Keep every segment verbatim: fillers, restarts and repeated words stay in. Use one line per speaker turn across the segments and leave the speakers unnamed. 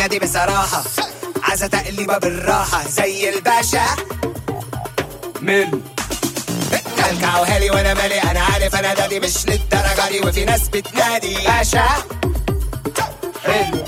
دي بصراحة عايزة تقليبة بالراحة زي الباشا من كلكع وهالي وانا مالي. انا عارف انا دادي مش للدرجة دي وفي ناس بتنادي باشا حلو.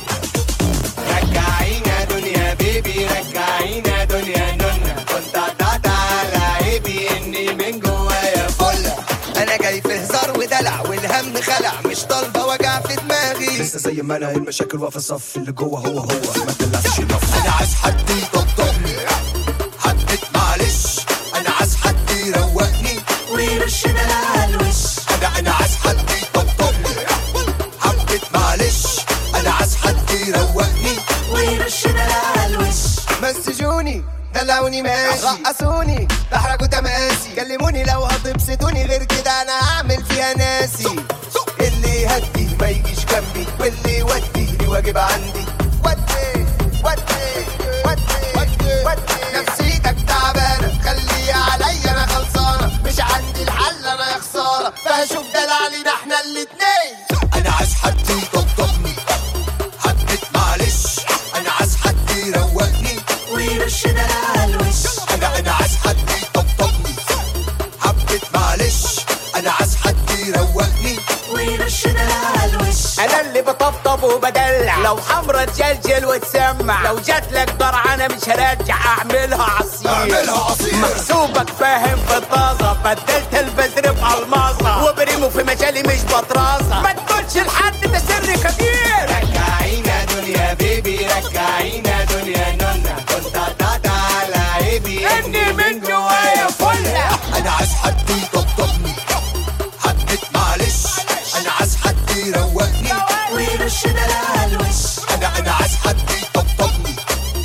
رجعينا دنيا بيبي رجعينا دنيا نونا كنت قطعت على عيبي اني من جوايا فلة. انا جاي في هزار ودلع والهم خلع مش طالبة وجع في دماغي لسه زي ما انا المشاكل واقفة الصف اللي جوه هو هو ما تلعبش نف. انا عايز حد يطبطبني حبيت معلش. انا عايز حد يروقني ويرش دلع على الوش. انا انا عايز حد يطبطبني حبيت معلش. انا عايز حد يروقني ويرش دلع على الوش. مسجوني دلعوني ماشي رقصوني تحركوا تماسي كلموني لو هتبسطوني غير كده انا هعمل فيها ناسي. اللي يهدي ما يجيش جنبي واللي يودي لي واجب عندي. ودي ودي ودي ودي ودي نفسيتك تعبانه خلي عليا انا خلصانه مش عندي الحل انا يا خساره فهشوف دلعلينا احنا الاتنين. انا عايز حد يطبطبني حبيت معلش. انا عايز حد يروقني ويرش دلع على الوش. انا انا عايز حد يطبطبني حبيت معلش. انا عايز حد يروقني ويرش دلع على الوش. انا اللي بطبطب وبدلع لو حمرا تجلجل وتسمع لو جاتلك درعانه مش هرجع اعملها عصير اعملها عصير. محسوبك فاهم في الطازه بدلت البذر بألماظه وبريمو في مجالي مش بطرازه ما تقولش لحد ده سر كبير. رجعينا دنيا بيبي رجعينا دنيا نونا كنت قطعت على عيبي اني من جوايا فله. انا عايز حد يطبطبني حبيت معلش. انا عايز حد يروقني ويرش دلع على الوش. انا انا عايز حد يطبطبني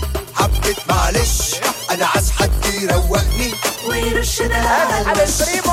حبيت معلش. انا عايز حد يروقني ويرش دلع على الوش.